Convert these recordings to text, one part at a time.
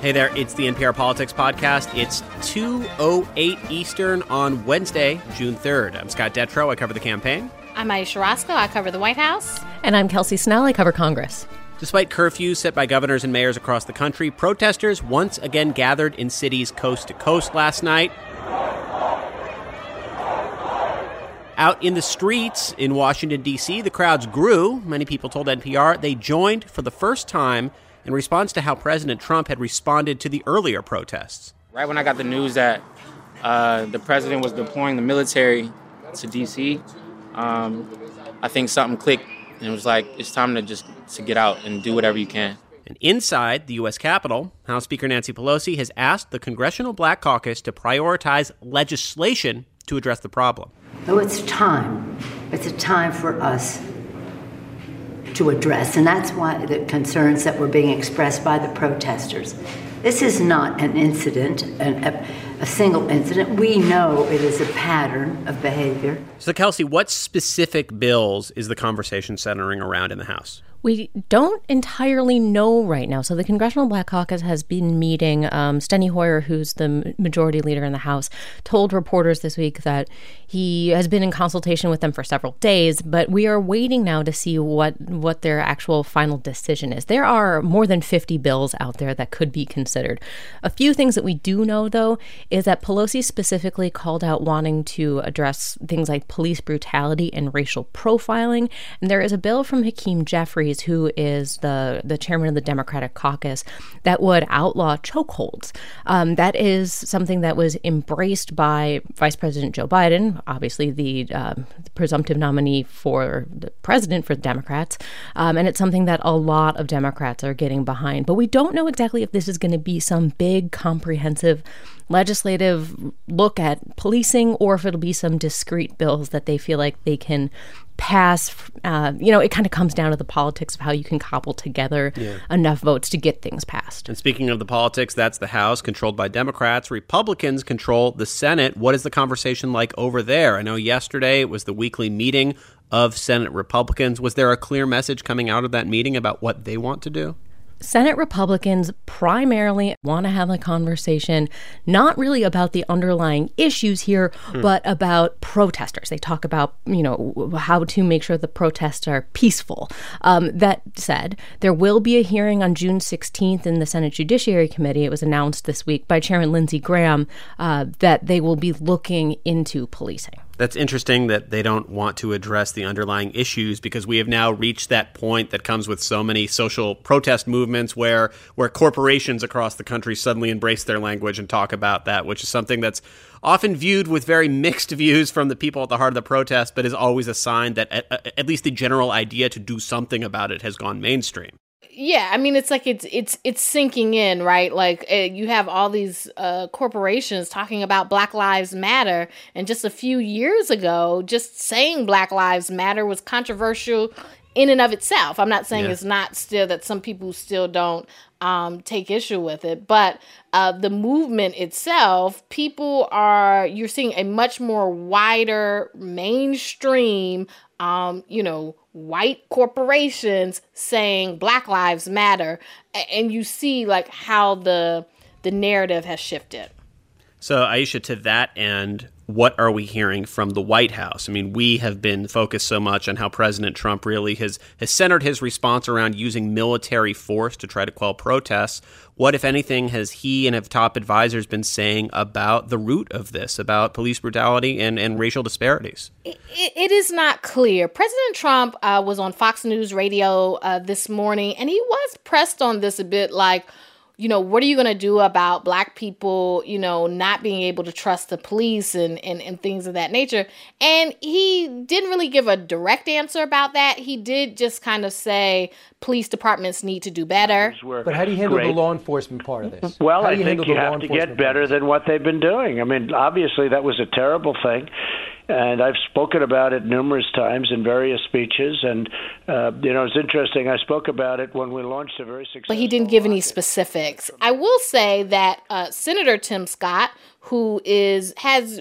Hey there, it's the NPR Politics Podcast. It's 2:08 Eastern on Wednesday, June 3rd. I'm Scott Detrow. I cover the campaign. I'm Ayesha Rascoe. I cover the White House. And I'm Kelsey Snell. I cover Congress. Despite curfews set by governors and mayors across the country, protesters once again gathered in cities coast to coast last night. Out in the streets in Washington, D.C., the crowds grew. Many people told NPR they joined for the first time in response to how President Trump had responded to the earlier protests. Right when I got the news that the president was deploying the military to D.C., I think something clicked, and it was like, it's time to get out and do whatever you can. And inside the U.S. Capitol, House Speaker Nancy Pelosi has asked the Congressional Black Caucus to prioritize legislation to address the problem. So it's time for us to address, and that's why the concerns that were being expressed by the protesters. This is not an incident, a single incident. We know it is a pattern of behavior. So, Kelsey, what specific bills is the conversation centering around in the House? We don't entirely know right now. So the Congressional Black Caucus has been meeting. Steny Hoyer, who's the majority leader in the House, told reporters this week that he has been in consultation with them for several days, but we are waiting now to see what their actual final decision is. There are more than 50 bills out there that could be considered. A few things that we do know, though, is that Pelosi specifically called out wanting to address things like police brutality and racial profiling. And there is a bill from Hakeem Jeffries, who is the chairman of the Democratic caucus, that would outlaw chokeholds. That is something that was embraced by Vice President Joe Biden, obviously the presumptive nominee for the president for the Democrats, and it's something that a lot of Democrats are getting behind. But we don't know exactly if this is going to be some big, comprehensive legislative look at policing, or if it'll be some discrete bills that they feel like they can pass. It kind of comes down to the politics of how you can cobble together enough votes to get things passed. And speaking of the politics, that's the House, controlled by Democrats. Republicans control the Senate. What is the conversation like over there? I know yesterday it was the weekly meeting of Senate Republicans. Was there a clear message coming out of that meeting about what they want to do? Senate Republicans primarily want to have a conversation not really about the underlying issues here, but about protesters. They talk about, how to make sure the protests are peaceful. That said, there will be a hearing on June 16th in the Senate Judiciary Committee. It was announced this week by Chairman Lindsey Graham that they will be looking into policing. That's interesting that they don't want to address the underlying issues, because we have now reached that point that comes with so many social protest movements where corporations across the country suddenly embrace their language and talk about that, which is something that's often viewed with very mixed views from the people at the heart of the protest, but is always a sign that at least the general idea to do something about it has gone mainstream. Yeah, I mean, it's like it's sinking in, right? Like you have all these corporations talking about Black Lives Matter, and just a few years ago, just saying Black Lives Matter was controversial in and of itself. I'm not saying it's not still, that some people still don't take issue with it, but the movement itself, you're seeing a much more wider mainstream, white corporations saying Black Lives Matter, and you see like how the narrative has shifted. So, Ayesha, to that end, what are we hearing from the White House? I mean, we have been focused so much on how President Trump really has centered his response around using military force to try to quell protests. What, if anything, has he and his top advisors been saying about the root of this, about police brutality and racial disparities? It is not clear. President Trump was on Fox News Radio this morning, and he was pressed on this a bit, like, what are you going to do about Black people, not being able to trust the police and things of that nature? And he didn't really give a direct answer about that. He did just kind of say police departments need to do better. But how do you handle the law enforcement part of this? Well, I think you have to get better than what they've been doing. I mean, obviously that was a terrible thing. And I've spoken about it numerous times in various speeches. And, it's interesting. I spoke about it when we launched a very successful... But he didn't give any specifics. I will say that Senator Tim Scott, who has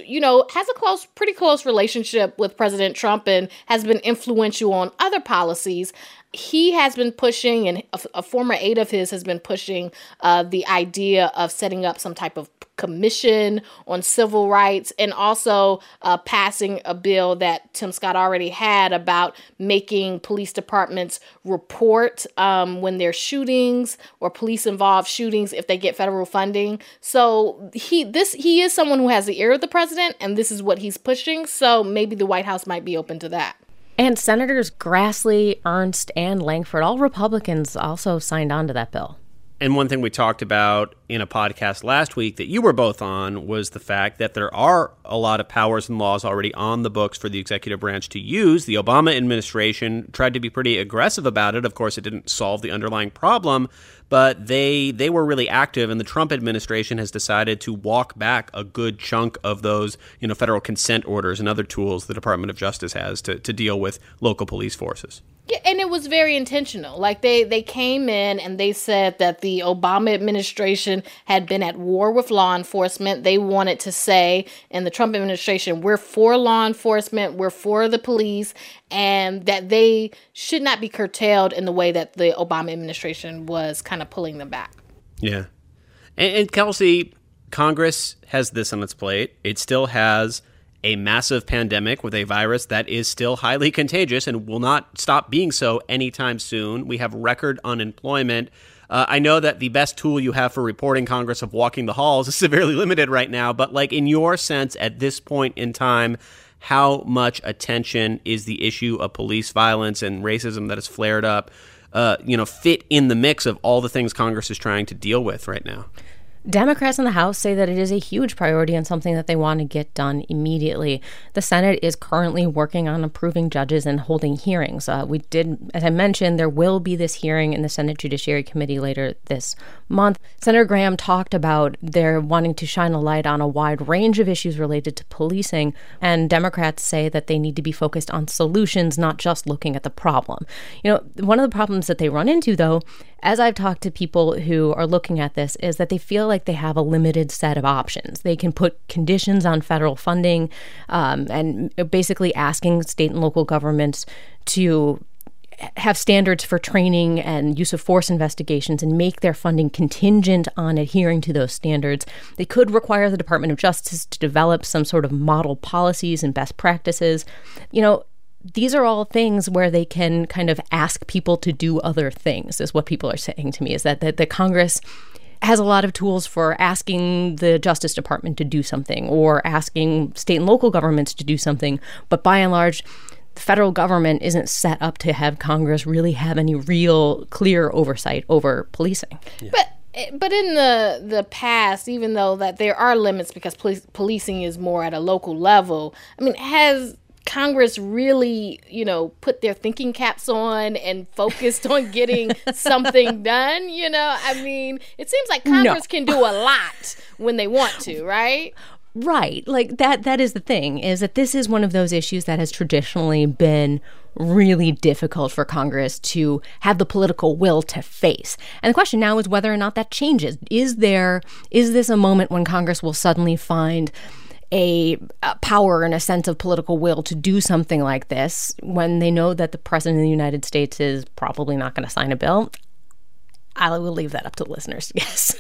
a pretty close relationship with President Trump and has been influential on other policies, he has been pushing, and a former aide of his has been pushing the idea of setting up some type of commission on civil rights, and also passing a bill that Tim Scott already had about making police departments report when there's shootings or police-involved shootings if they get federal funding. So he is someone who has the ear of the president, and this is what he's pushing. So maybe the White House might be open to that. And Senators Grassley, Ernst, and Lankford, all Republicans, also signed on to that bill. And one thing we talked about in a podcast last week that you were both on was the fact that there are a lot of powers and laws already on the books for the executive branch to use. The Obama administration tried to be pretty aggressive about it. Of course, it didn't solve the underlying problem, but they were really active, and the Trump administration has decided to walk back a good chunk of those, federal consent orders and other tools the Department of Justice has to deal with local police forces. Yeah, and it was very intentional. Like they came in and they said that the Obama administration had been at war with law enforcement. They wanted to say, in the Trump administration, we're for law enforcement, we're for the police, and that they should not be curtailed in the way that the Obama administration was kind of pulling them back. Yeah. And Kelsey, Congress has this on its plate. It still has a massive pandemic with a virus that is still highly contagious and will not stop being so anytime soon. We have record unemployment. I know that the best tool you have for reporting Congress of walking the halls is severely limited right now, but in your sense at this point in time, how much attention is the issue of police violence and racism that has flared up, fit in the mix of all the things Congress is trying to deal with right now? Democrats in the House say that it is a huge priority and something that they want to get done immediately. The Senate is currently working on approving judges and holding hearings. As I mentioned, there will be this hearing in the Senate Judiciary Committee later this month. Senator Graham talked about their wanting to shine a light on a wide range of issues related to policing, and Democrats say that they need to be focused on solutions, not just looking at the problem. One of the problems that they run into, though, as I've talked to people who are looking at this, is that they feel like they have a limited set of options. They can put conditions on federal funding and basically asking state and local governments to have standards for training and use of force investigations and make their funding contingent on adhering to those standards. They could require the Department of Justice to develop some sort of model policies and best practices. These are all things where they can kind of ask people to do other things, is what people are saying to me, is that the Congress has a lot of tools for asking the Justice Department to do something or asking state and local governments to do something. But by and large, the federal government isn't set up to have Congress really have any real clear oversight over policing. Yeah. But in the past, even though that there are limits because policing is more at a local level, has Congress really, put their thinking caps on and focused on getting something done? It seems like Congress can do a lot when they want to, right? Right. That is the thing, is that this is one of those issues that has traditionally been really difficult for Congress to have the political will to face. And the question now is whether or not that changes. Is this a moment when Congress will suddenly find a power and a sense of political will to do something like this when they know that the president of the United States is probably not going to sign a bill? I will leave that up to the listeners to guess.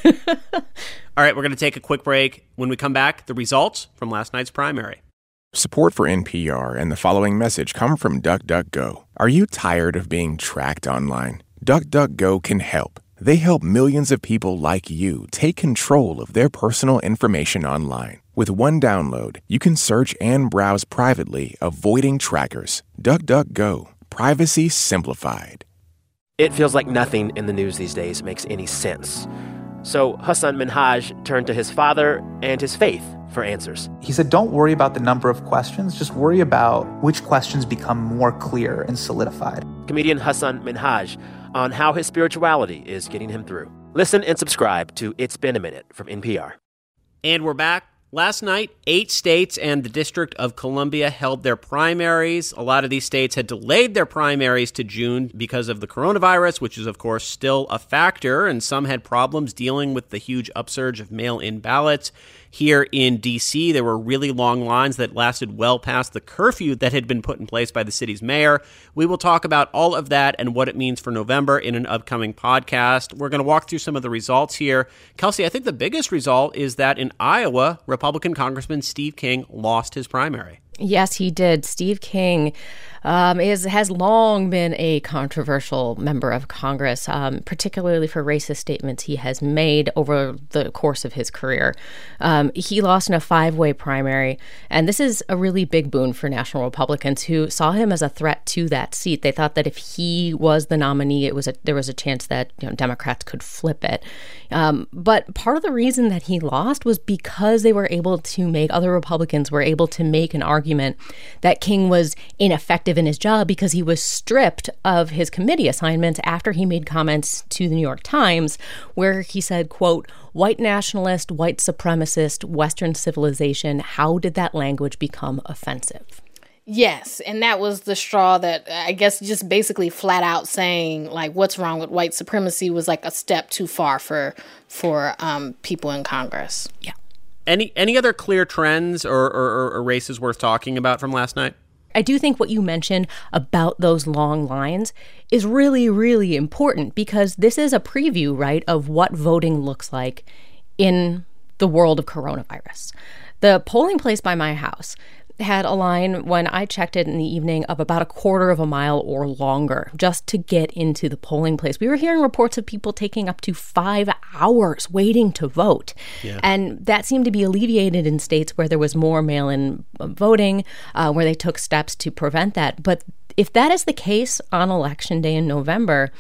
All right, we're going to take a quick break. When we come back, the results from last night's primary. Support for NPR and the following message come from DuckDuckGo. Are you tired of being tracked online? DuckDuckGo can help. They help millions of people like you take control of their personal information online. With one download, you can search and browse privately, avoiding trackers. DuckDuckGo. Privacy simplified. It feels like nothing in the news these days makes any sense. So Hassan Minhaj turned to his father and his faith for answers. He said, don't worry about the number of questions. Just worry about which questions become more clear and solidified. Comedian Hassan Minhaj on how his spirituality is getting him through. Listen and subscribe to It's Been a Minute from NPR. And we're back. Last night, 8 states and the District of Columbia held their primaries. A lot of these states had delayed their primaries to June because of the coronavirus, which is, of course, still a factor, and some had problems dealing with the huge upsurge of mail-in ballots. Here in D.C., there were really long lines that lasted well past the curfew that had been put in place by the city's mayor. We will talk about all of that and what it means for November in an upcoming podcast. We're going to walk through some of the results here. Kelsey, I think the biggest result is that in Iowa, Republican Congressman Steve King lost his primary. Yes, he did. Steve King has long been a controversial member of Congress, particularly for racist statements he has made over the course of his career. He lost in a 5-way primary, and this is a really big boon for national Republicans who saw him as a threat to that seat. They thought that if he was the nominee, there was a chance that Democrats could flip it. But part of the reason that he lost was because other Republicans were able to make an argument that King was ineffective in his job because he was stripped of his committee assignments after he made comments to the New York Times where he said, quote, "White nationalist, white supremacist, Western civilization, how did that language become offensive?" Yes, and that was the straw that I guess just basically flat out saying like what's wrong with white supremacy was like a step too far for people in Congress. Yeah. Any other clear trends or races worth talking about from last night? I do think what you mentioned about those long lines is really, really important because this is a preview, right, of what voting looks like in the world of coronavirus. The polling place by my house had a line when I checked it in the evening of about a quarter of a mile or longer just to get into the polling place. We were hearing reports of people taking up to 5 hours waiting to vote. Yeah. And that seemed to be alleviated in states where there was more mail-in voting, where they took steps to prevent that. But if that is the case on Election Day in November,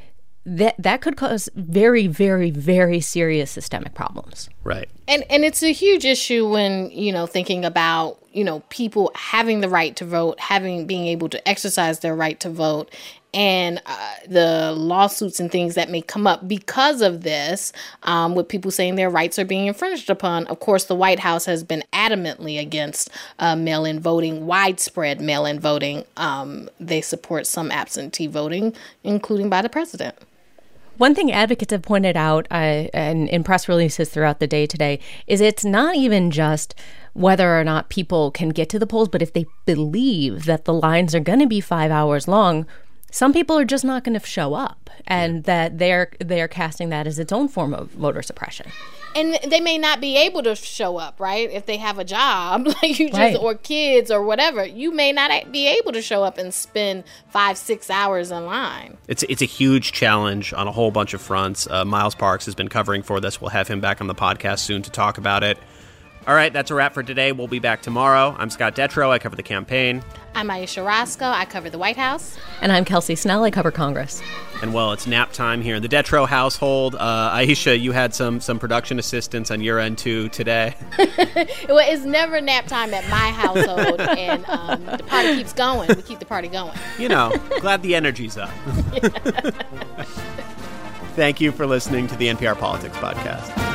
that could cause very, very, very serious systemic problems. Right. And it's a huge issue when, thinking about, people having the right to vote, being able to exercise their right to vote, and the lawsuits and things that may come up because of this, with people saying their rights are being infringed upon. Of course, the White House has been adamantly against mail-in voting, widespread mail-in voting. They support some absentee voting, including by the president. One thing advocates have pointed out and in press releases throughout the day today is it's not even just whether or not people can get to the polls, but if they believe that the lines are going to be 5 hours long, some people are just not going to show up, and that they're casting that as its own form of voter suppression. And they may not be able to show up, right? If they have a job, right. Or kids or whatever, you may not be able to show up and spend 5-6 hours in line. It's a huge challenge on a whole bunch of fronts. Miles Parks has been covering for this. We'll have him back on the podcast soon to talk about it. All right, that's a wrap for today. We'll be back tomorrow. I'm Scott Detrow. I cover the campaign. I'm Ayesha Rascoe. I cover the White House. And I'm Kelsey Snell. I cover Congress. And, well, it's nap time here in the Detrow household. Ayesha, you had some production assistance on your end, too, today. Well, it's never nap time at my household, and the party keeps going. We keep the party going. Glad the energy's up. Thank you for listening to the NPR Politics Podcast.